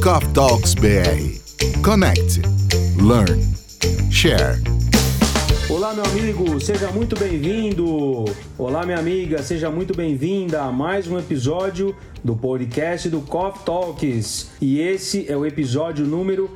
Coffee Talks BR. Connect, learn, share. Olá, meu amigo, seja muito bem-vindo. Olá, minha amiga, seja muito bem-vinda a mais um episódio do podcast do Coffee Talks. E esse é o episódio número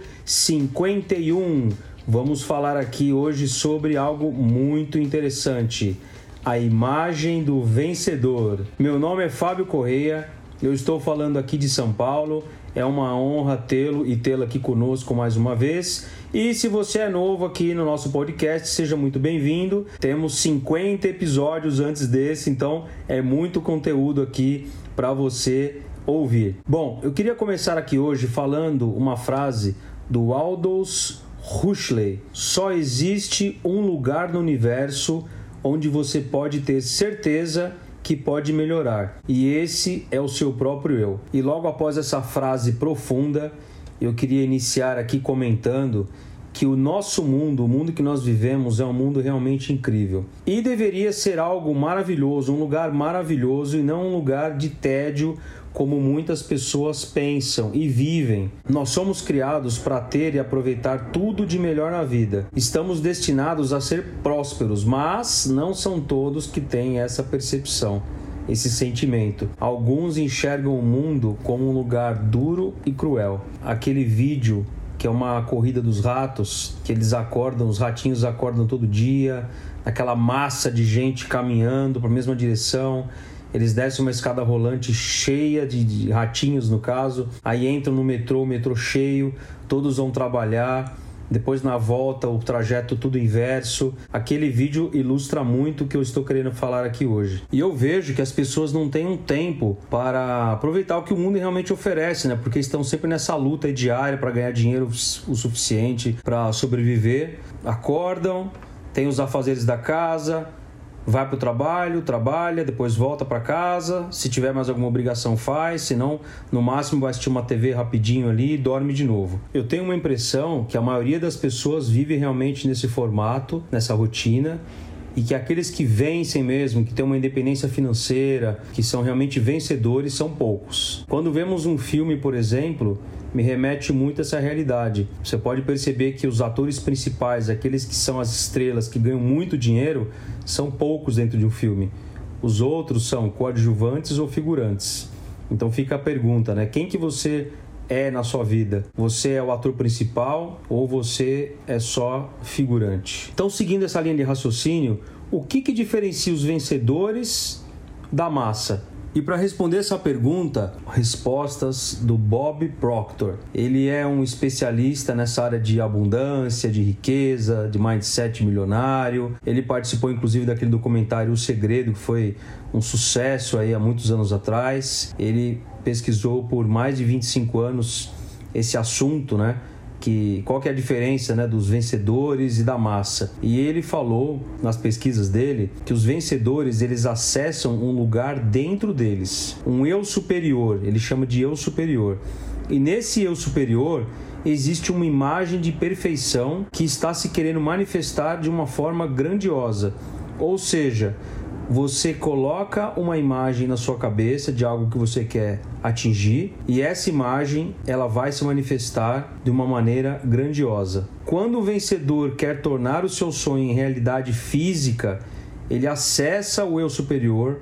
51. Vamos falar aqui hoje sobre algo muito interessante: a imagem do vencedor. Meu nome é Fábio Correia, eu estou falando aqui de São Paulo. É uma honra tê-lo e tê-la aqui conosco mais uma vez. E se você é novo aqui no nosso podcast, seja muito bem-vindo. Temos 50 episódios antes desse, então é muito conteúdo aqui para você ouvir. Bom, eu queria começar aqui hoje falando uma frase do Aldous Huxley: só existe um lugar no universo onde você pode ter certeza que pode melhorar, e esse é o seu próprio eu. E logo após essa frase profunda, eu queria iniciar aqui comentando que o nosso mundo, o mundo que nós vivemos, é um mundo realmente incrível. E deveria ser algo maravilhoso, um lugar maravilhoso e não um lugar de tédio, como muitas pessoas pensam e vivem. Nós somos criados para ter e aproveitar tudo de melhor na vida. Estamos destinados a ser prósperos, mas não são todos que têm essa percepção, esse sentimento. Alguns enxergam o mundo como um lugar duro e cruel. Aquele vídeo que é uma corrida dos ratos, que eles acordam, os ratinhos acordam todo dia, aquela massa de gente caminhando para a mesma direção. Eles descem uma escada rolante cheia de ratinhos, no caso. Aí entram no metrô, o metrô cheio, todos vão trabalhar. Depois, na volta, o trajeto tudo inverso. Aquele vídeo ilustra muito o que eu estou querendo falar aqui hoje. E eu vejo que as pessoas não têm um tempo para aproveitar o que o mundo realmente oferece, né? Porque estão sempre nessa luta diária para ganhar dinheiro o suficiente para sobreviver. Acordam, tem os afazeres da casa, vai para o trabalho, trabalha, depois volta para casa. Se tiver mais alguma obrigação faz, se não, no máximo vai assistir uma TV rapidinho ali e dorme de novo. Eu tenho uma impressão que a maioria das pessoas vive realmente nesse formato, nessa rotina, e que aqueles que vencem mesmo, que têm uma independência financeira, que são realmente vencedores, são poucos. Quando vemos um filme, por exemplo, me remete muito a essa realidade. Você pode perceber que os atores principais, aqueles que são as estrelas, que ganham muito dinheiro, são poucos dentro de um filme. Os outros são coadjuvantes ou figurantes. Então fica a pergunta, né? Quem que você é na sua vida? Você é o ator principal ou você é só figurante? Então, seguindo essa linha de raciocínio, o que diferencia os vencedores da massa? E para responder essa pergunta, respostas do Bob Proctor. Ele é um especialista nessa área de abundância, de riqueza, de mindset milionário. Ele participou inclusive daquele documentário O Segredo, que foi um sucesso aí há muitos anos atrás. Ele pesquisou por mais de 25 anos esse assunto, né? Qual que é a diferença, né, dos vencedores e da massa. E ele falou nas pesquisas dele que os vencedores, eles acessam um lugar dentro deles, um eu superior, ele chama de eu superior. E nesse eu superior existe uma imagem de perfeição que está se querendo manifestar de uma forma grandiosa. Ou seja, você coloca uma imagem na sua cabeça de algo que você quer atingir e essa imagem ela vai se manifestar de uma maneira grandiosa. Quando o vencedor quer tornar o seu sonho em realidade física, ele acessa o eu superior,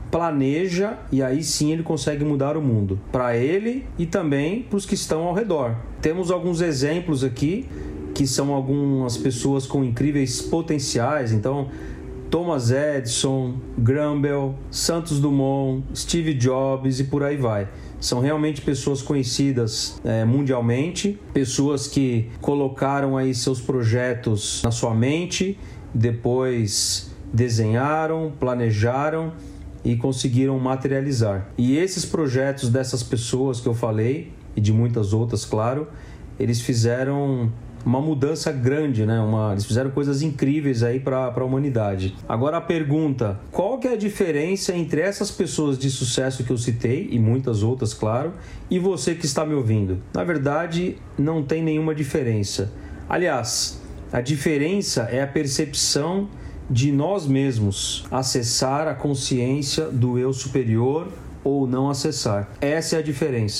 planeja e aí sim ele consegue mudar o mundo, para ele e também para os que estão ao redor. Temos alguns exemplos aqui que são algumas pessoas com incríveis potenciais. Então, Thomas Edison, Graham Bell, Santos Dumont, Steve Jobs e por aí vai. São realmente pessoas conhecidas mundialmente, pessoas que colocaram aí seus projetos na sua mente, depois desenharam, planejaram e conseguiram materializar. E esses projetos dessas pessoas que eu falei, e de muitas outras, claro, eles fizeram uma mudança grande, né? Eles fizeram coisas incríveis aí para a humanidade. Agora a pergunta: qual que é a diferença entre essas pessoas de sucesso que eu citei, e muitas outras, claro, e você que está me ouvindo? Na verdade, não tem nenhuma diferença. Aliás, a diferença é a percepção de nós mesmos, acessar a consciência do eu superior ou não acessar. Essa é a diferença.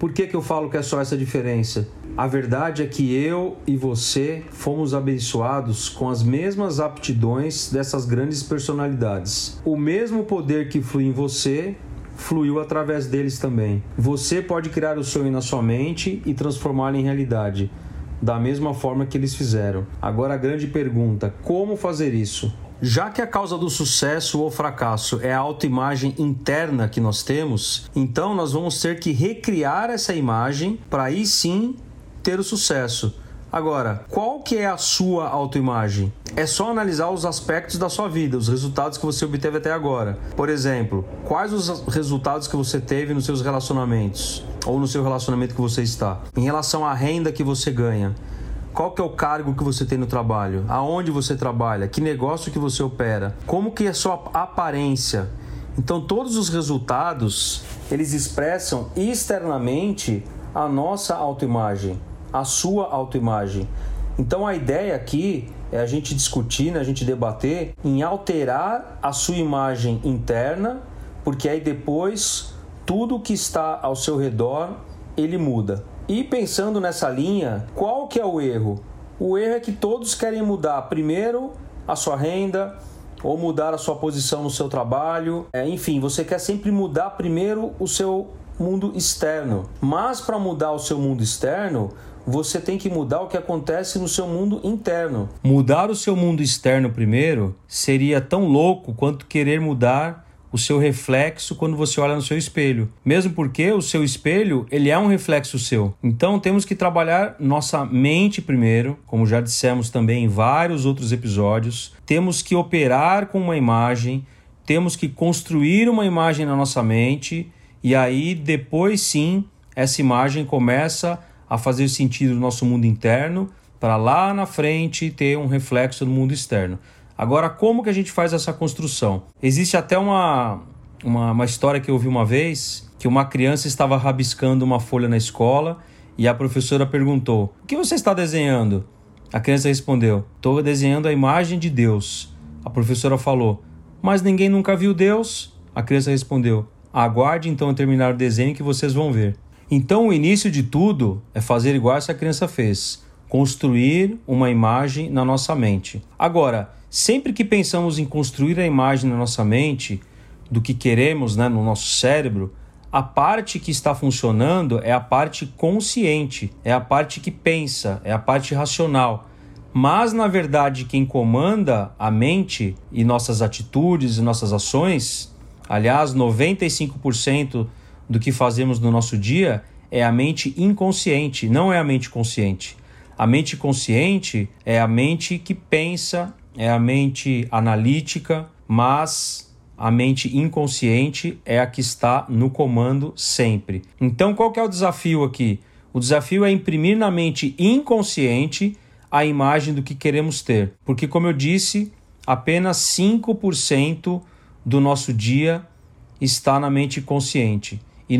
Por que eu falo que é só essa diferença? A verdade é que eu e você fomos abençoados com as mesmas aptidões dessas grandes personalidades. O mesmo poder que flui em você fluiu através deles também. Você pode criar o sonho na sua mente e transformá-lo em realidade, da mesma forma que eles fizeram. Agora a grande pergunta, como fazer isso? Já que a causa do sucesso ou fracasso é a autoimagem interna que nós temos, então nós vamos ter que recriar essa imagem para aí sim ter o sucesso. Agora, qual que é a sua autoimagem? É só analisar os aspectos da sua vida, os resultados que você obteve até agora. Por exemplo, quais os resultados que você teve nos seus relacionamentos ou no seu relacionamento que você está? Em relação à renda que você ganha, qual que é o cargo que você tem no trabalho? Aonde você trabalha? Que negócio que você opera? Como que é a sua aparência? Então, todos os resultados, eles expressam externamente a nossa autoimagem, a sua autoimagem. Então, a ideia aqui é a gente discutir, né, a gente debater em alterar a sua imagem interna, porque aí depois tudo que está ao seu redor, ele muda. E pensando nessa linha, qual que é o erro? O erro é que todos querem mudar primeiro a sua renda ou mudar a sua posição no seu trabalho. Enfim, você quer sempre mudar primeiro o seu mundo externo. Mas para mudar o seu mundo externo, você tem que mudar o que acontece no seu mundo interno. Mudar o seu mundo externo primeiro seria tão louco quanto querer mudar o seu reflexo quando você olha no seu espelho. Mesmo porque o seu espelho, ele é um reflexo seu. Então temos que trabalhar nossa mente primeiro, como já dissemos também em vários outros episódios. Temos que operar com uma imagem, temos que construir uma imagem na nossa mente e aí depois sim, essa imagem começa a fazer sentido no nosso mundo interno para lá na frente ter um reflexo no mundo externo. Agora, como que a gente faz essa construção? Existe até uma história que eu ouvi uma vez, que uma criança estava rabiscando uma folha na escola e a professora perguntou: o que você está desenhando? A criança respondeu: estou desenhando a imagem de Deus. A professora falou: mas ninguém nunca viu Deus? A criança respondeu: aguarde então eu terminar o desenho que vocês vão ver. Então, o início de tudo é fazer igual essa criança fez, construir uma imagem na nossa mente. Agora, sempre que pensamos em construir a imagem na nossa mente, do que queremos, né, no nosso cérebro, a parte que está funcionando é a parte consciente, é a parte que pensa, é a parte racional. Mas, na verdade, quem comanda a mente e nossas atitudes e nossas ações, aliás, 95% do que fazemos no nosso dia é a mente inconsciente, não é a mente consciente. A mente consciente é a mente que pensa, é a mente analítica, mas a mente inconsciente é a que está no comando sempre. Então, qual que é o desafio aqui? O desafio é imprimir na mente inconsciente a imagem do que queremos ter. Porque, como eu disse, apenas 5% do nosso dia está na mente consciente e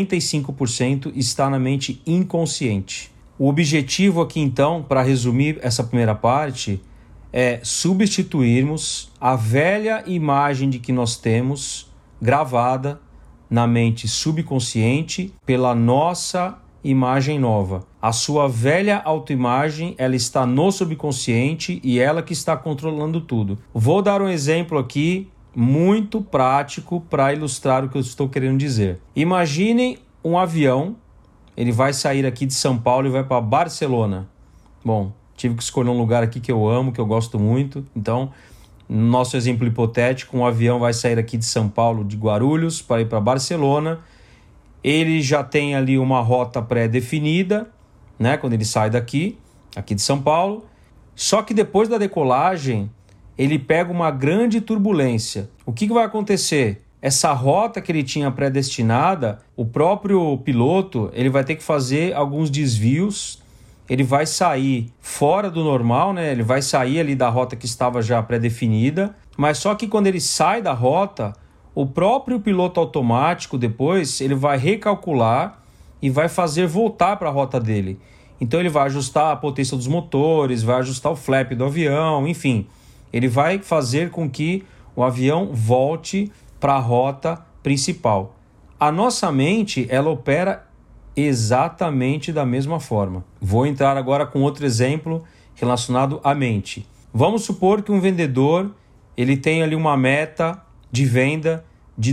95% está na mente inconsciente. O objetivo aqui, então, para resumir essa primeira parte, é substituirmos a velha imagem de que nós temos gravada na mente subconsciente pela nossa imagem nova. A sua velha autoimagem, ela está no subconsciente e ela que está controlando tudo. Vou dar um exemplo aqui muito prático para ilustrar o que eu estou querendo dizer. Imaginem um avião, ele vai sair aqui de São Paulo e vai para Barcelona. Bom, tive que escolher um lugar aqui que eu amo, que eu gosto muito. Então, no nosso exemplo hipotético, um avião vai sair aqui de São Paulo, de Guarulhos, para ir para Barcelona. Ele já tem ali uma rota pré-definida, né, quando ele sai daqui de São Paulo. Só que depois da decolagem, ele pega uma grande turbulência. O que vai acontecer? Essa rota que ele tinha predestinada, o próprio piloto, ele vai ter que fazer alguns desvios, ele vai sair fora do normal, né? Ele vai sair ali da rota que estava já pré-definida, mas só que quando ele sai da rota, o próprio piloto automático depois, ele vai recalcular e vai fazer voltar para a rota dele. Então ele vai ajustar a potência dos motores, vai ajustar o flap do avião, enfim. Ele vai fazer com que o avião volte para a rota principal. A nossa mente, ela opera exatamente da mesma forma. Vou entrar agora com outro exemplo relacionado à mente. Vamos supor que um vendedor ele tem ali uma meta de venda de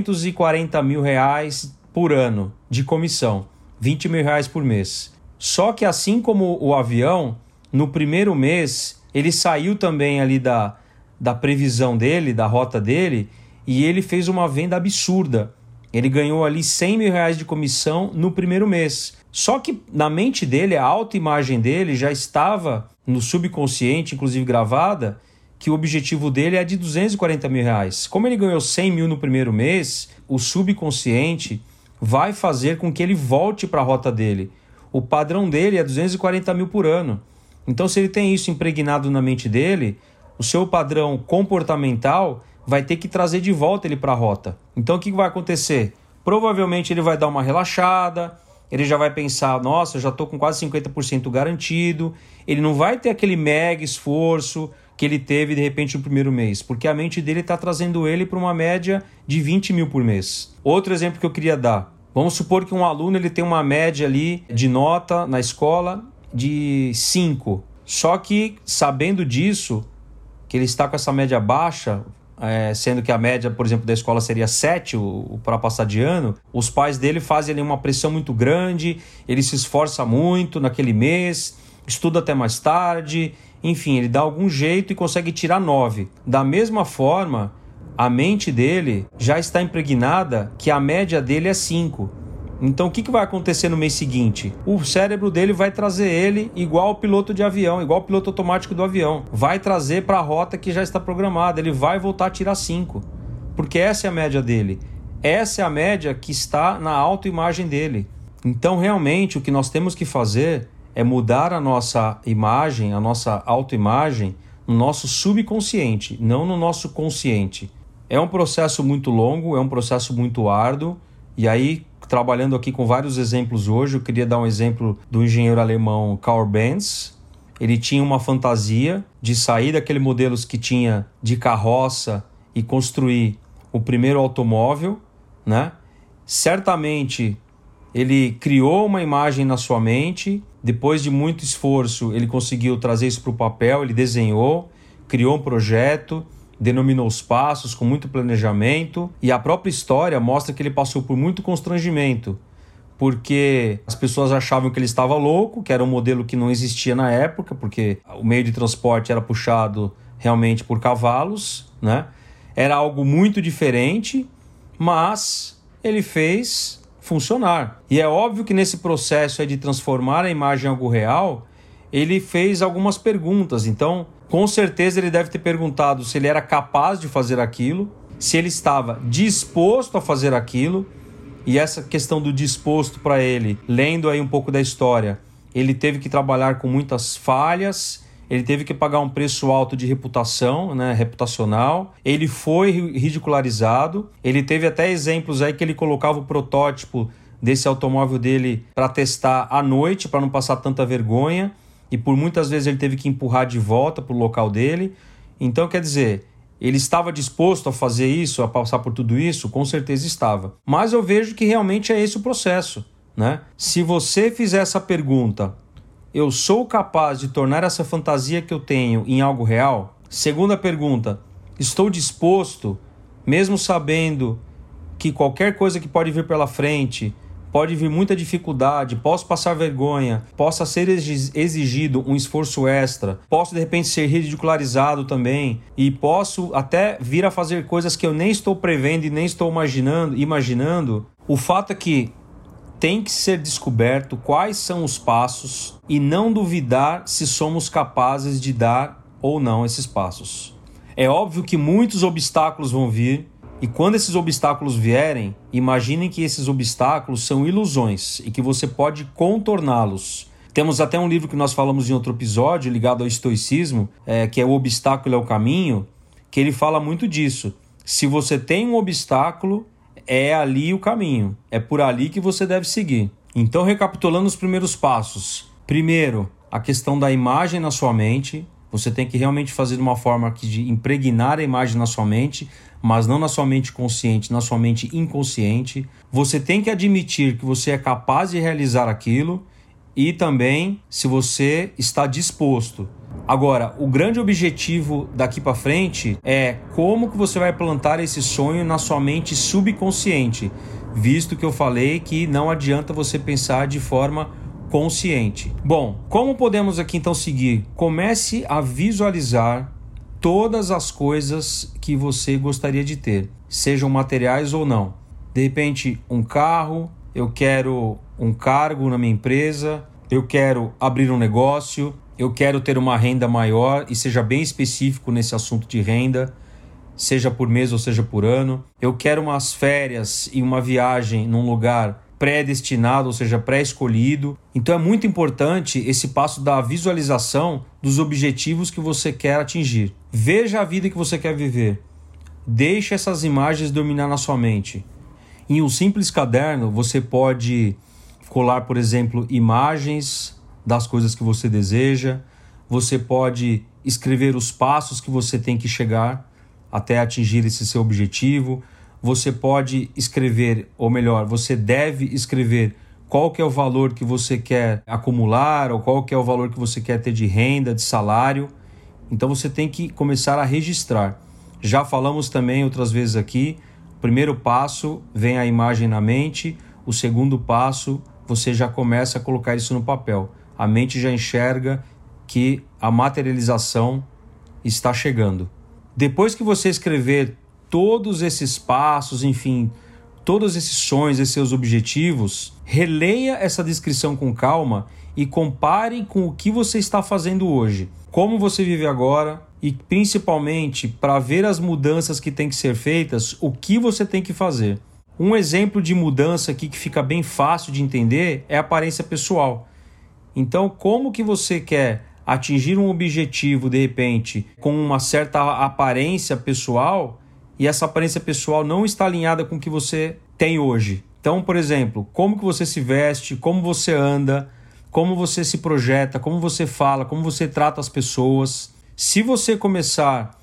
R$240 mil por ano de comissão, R$20 mil por mês. Só que assim como o avião, no primeiro mês ele saiu também ali da previsão dele, da rota dele, e ele fez uma venda absurda. Ele ganhou ali R$100 mil de comissão no primeiro mês. Só que na mente dele, a autoimagem dele já estava no subconsciente, inclusive gravada, que o objetivo dele é de R$240 mil. Como ele ganhou 100 mil no primeiro mês, o subconsciente vai fazer com que ele volte para a rota dele. O padrão dele é 240 mil por ano. Então, se ele tem isso impregnado na mente dele, o seu padrão comportamental vai ter que trazer de volta ele para a rota. Então, o que vai acontecer? Provavelmente ele vai dar uma relaxada, ele já vai pensar, nossa, eu já estou com quase 50% garantido. Ele não vai ter aquele mega esforço que ele teve de repente no primeiro mês, porque a mente dele está trazendo ele para uma média de 20 mil por mês. Outro exemplo que eu queria dar, vamos supor que um aluno ele tem uma média ali de nota na escola de 5, só que sabendo disso, que ele está com essa média baixa, sendo que a média, por exemplo, da escola seria 7 para passar de ano, os pais dele fazem ali uma pressão muito grande, ele se esforça muito naquele mês, estuda até mais tarde, enfim, ele dá algum jeito e consegue tirar 9. Da mesma forma, a mente dele já está impregnada que a média dele é 5. Então, o que vai acontecer no mês seguinte? O cérebro dele vai trazer ele igual ao piloto de avião, igual ao piloto automático do avião. Vai trazer para a rota que já está programada. Ele vai voltar a tirar 5. Porque essa é a média dele. Essa é a média que está na autoimagem dele. Então, realmente, o que nós temos que fazer é mudar a nossa imagem, a nossa autoimagem, no nosso subconsciente, não no nosso consciente. É um processo muito longo, é um processo muito árduo, e aí, trabalhando aqui com vários exemplos hoje, eu queria dar um exemplo do engenheiro alemão Karl Benz. Ele tinha uma fantasia de sair daquele modelo que tinha de carroça e construir o primeiro automóvel, né? Certamente, ele criou uma imagem na sua mente. Depois de muito esforço, ele conseguiu trazer isso para o papel, ele desenhou, criou um projeto, denominou os passos com muito planejamento, e a própria história mostra que ele passou por muito constrangimento, porque as pessoas achavam que ele estava louco, que era um modelo que não existia na época, porque o meio de transporte era puxado realmente por cavalos, né? Era algo muito diferente, mas ele fez funcionar. E é óbvio que nesse processo de transformar a imagem em algo real, ele fez algumas perguntas. Então, com certeza ele deve ter perguntado se ele era capaz de fazer aquilo, se ele estava disposto a fazer aquilo. E essa questão do disposto para ele, lendo aí um pouco da história, ele teve que trabalhar com muitas falhas, ele teve que pagar um preço alto de reputação, né, reputacional. Ele foi ridicularizado. Ele teve até exemplos aí que ele colocava o protótipo desse automóvel dele para testar à noite, para não passar tanta vergonha. E por muitas vezes ele teve que empurrar de volta para o local dele. Então, quer dizer, ele estava disposto a fazer isso, a passar por tudo isso? Com certeza estava. Mas eu vejo que realmente é esse o processo, né? Se você fizer essa pergunta, eu sou capaz de tornar essa fantasia que eu tenho em algo real? Segunda pergunta, estou disposto, mesmo sabendo que qualquer coisa que pode vir pela frente, pode vir muita dificuldade, posso passar vergonha, possa ser exigido um esforço extra, posso de repente ser ridicularizado também e posso até vir a fazer coisas que eu nem estou prevendo e nem estou imaginando. O fato é que tem que ser descoberto quais são os passos e não duvidar se somos capazes de dar ou não esses passos. É óbvio que muitos obstáculos vão vir, e quando esses obstáculos vierem, imaginem que esses obstáculos são ilusões e que você pode contorná-los. Temos até um livro que nós falamos em outro episódio, ligado ao estoicismo, que é O Obstáculo é o Caminho, que ele fala muito disso. Se você tem um obstáculo, é ali o caminho, é por ali que você deve seguir. Então, recapitulando os primeiros passos. Primeiro, a questão da imagem na sua mente. Você tem que realmente fazer de uma forma de impregnar a imagem na sua mente, mas não na sua mente consciente, na sua mente inconsciente. Você tem que admitir que você é capaz de realizar aquilo e também se você está disposto. Agora, o grande objetivo daqui para frente é como que você vai plantar esse sonho na sua mente subconsciente, visto que eu falei que não adianta você pensar de forma consciente. Bom, como podemos aqui então seguir? Comece a visualizar todas as coisas que você gostaria de ter, sejam materiais ou não. De repente, um carro, eu quero um cargo na minha empresa, eu quero abrir um negócio, eu quero ter uma renda maior e seja bem específico nesse assunto de renda, seja por mês ou seja por ano. Eu quero umas férias e uma viagem num lugar pré-destinado, ou seja, pré-escolhido. Então é muito importante esse passo da visualização dos objetivos que você quer atingir. Veja a vida que você quer viver. Deixe essas imagens dominar na sua mente. Em um simples caderno, você pode colar, por exemplo, imagens das coisas que você deseja. Você pode escrever os passos que você tem que chegar até atingir esse seu objetivo. Você pode escrever, ou melhor, você deve escrever qual que é o valor que você quer acumular ou qual que é o valor que você quer ter de renda, de salário. Então você tem que começar a registrar. Já falamos também outras vezes aqui, o primeiro passo vem a imagem na mente, o segundo passo você já começa a colocar isso no papel. A mente já enxerga que a materialização está chegando. Depois que você escrever todos esses passos, enfim, todos esses sonhos, esses seus objetivos, releia essa descrição com calma e compare com o que você está fazendo hoje, como você vive agora e principalmente para ver as mudanças que têm que ser feitas, o que você tem que fazer. Um exemplo de mudança aqui que fica bem fácil de entender é a aparência pessoal. Então, como que você quer atingir um objetivo, de repente, com uma certa aparência pessoal, e essa aparência pessoal não está alinhada com o que você tem hoje? Então, por exemplo, como que você se veste, como você anda, como você se projeta, como você fala, como você trata as pessoas. Se você começar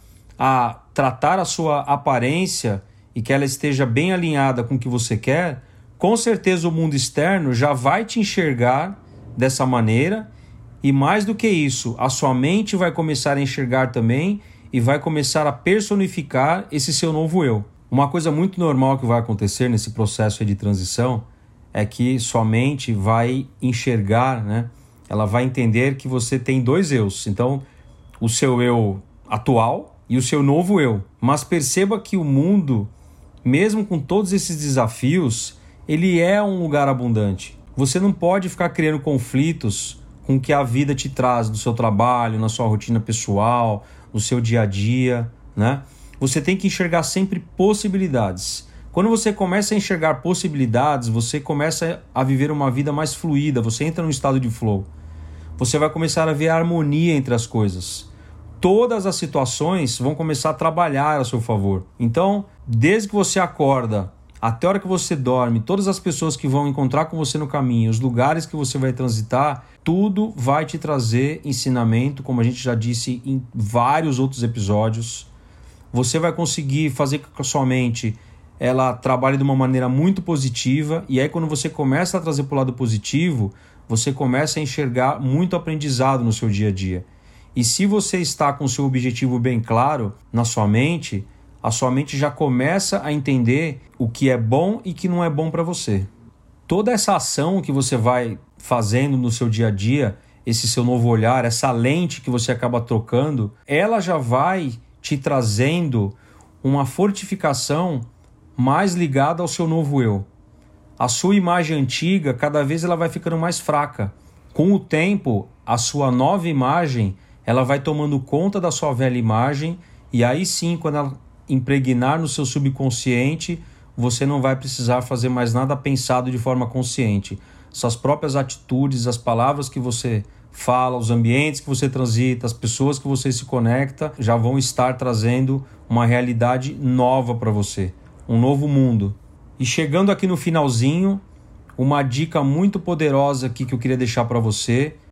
a tratar a sua aparência e que ela esteja bem alinhada com o que você quer, com certeza o mundo externo já vai te enxergar dessa maneira. E mais do que isso, a sua mente vai começar a enxergar também e vai começar a personificar esse seu novo eu. Uma coisa muito normal que vai acontecer nesse processo de transição é que sua mente vai enxergar, né? Ela vai entender que você tem dois eus. Então, o seu eu atual e o seu novo eu. Mas perceba que o mundo, mesmo com todos esses desafios, ele é um lugar abundante. Você não pode ficar criando conflitos com o que a vida te traz no seu trabalho, na sua rotina pessoal, no seu dia a dia, né? Você tem que enxergar sempre possibilidades. Quando você começa a enxergar possibilidades, você começa a viver uma vida mais fluida, você entra num estado de flow. Você vai começar a ver a harmonia entre as coisas. Todas as situações vão começar a trabalhar a seu favor. Então, desde que você acorda até a hora que você dorme, todas as pessoas que vão encontrar com você no caminho, os lugares que você vai transitar, tudo vai te trazer ensinamento, como a gente já disse em vários outros episódios. Você vai conseguir fazer com que a sua mente ela trabalhe de uma maneira muito positiva, e aí quando você começa a trazer para o lado positivo, você começa a enxergar muito aprendizado no seu dia a dia. E se você está com o seu objetivo bem claro na sua mente, a sua mente já começa a entender o que é bom e que não é bom para você. Toda essa ação que você vai fazendo no seu dia a dia, esse seu novo olhar, essa lente que você acaba trocando, ela já vai te trazendo uma fortificação mais ligada ao seu novo eu. A sua imagem antiga, cada vez ela vai ficando mais fraca. Com o tempo, a sua nova imagem, ela vai tomando conta da sua velha imagem, e aí sim, quando ela impregnar no seu subconsciente, você não vai precisar fazer mais nada pensado de forma consciente. Suas próprias atitudes, as palavras que você fala, os ambientes que você transita, as pessoas que você se conecta, já vão estar trazendo uma realidade nova para você, um novo mundo. E chegando aqui no finalzinho, uma dica muito poderosa aqui que eu queria deixar para você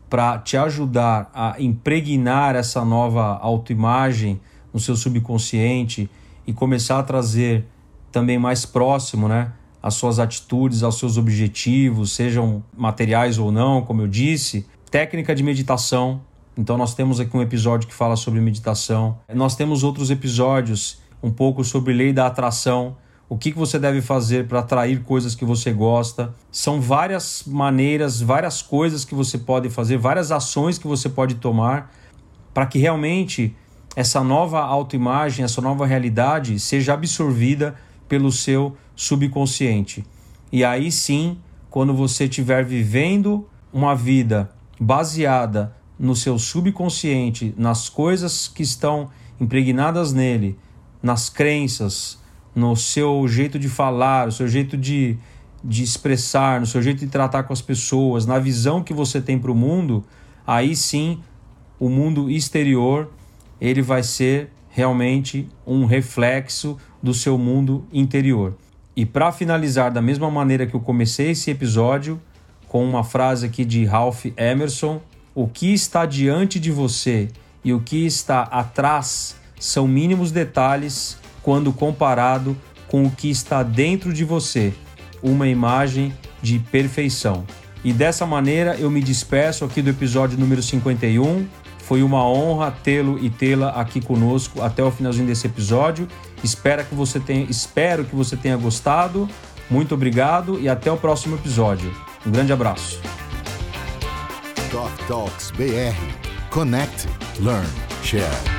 para te ajudar a impregnar essa nova autoimagem no seu subconsciente e começar a trazer também mais próximo, né, as suas atitudes, aos seus objetivos, sejam materiais ou não, como eu disse, técnica de meditação. Então nós temos aqui um episódio que fala sobre meditação. Nós temos outros episódios um pouco sobre lei da atração, o que você deve fazer para atrair coisas que você gosta. São várias maneiras, várias coisas que você pode fazer, várias ações que você pode tomar para que realmente essa nova autoimagem, essa nova realidade seja absorvida pelo seu subconsciente. E aí sim, quando você estiver vivendo uma vida baseada no seu subconsciente, nas coisas que estão impregnadas nele, nas crenças, no seu jeito de falar, no seu jeito de expressar, no seu jeito de tratar com as pessoas, na visão que você tem para o mundo, aí sim o mundo exterior ele vai ser realmente um reflexo do seu mundo interior. E para finalizar da mesma maneira que eu comecei esse episódio, com uma frase aqui de Ralph Emerson: o que está diante de você e o que está atrás são mínimos detalhes quando comparado com o que está dentro de você, uma imagem de perfeição. E dessa maneira eu me despeço aqui do episódio número 51. Foi uma honra tê-lo e tê-la aqui conosco até o finalzinho desse episódio. Espero que você tenha gostado. Muito obrigado e até o próximo episódio. Um grande abraço. Coffee Talks BR. Connect, Learn, Share.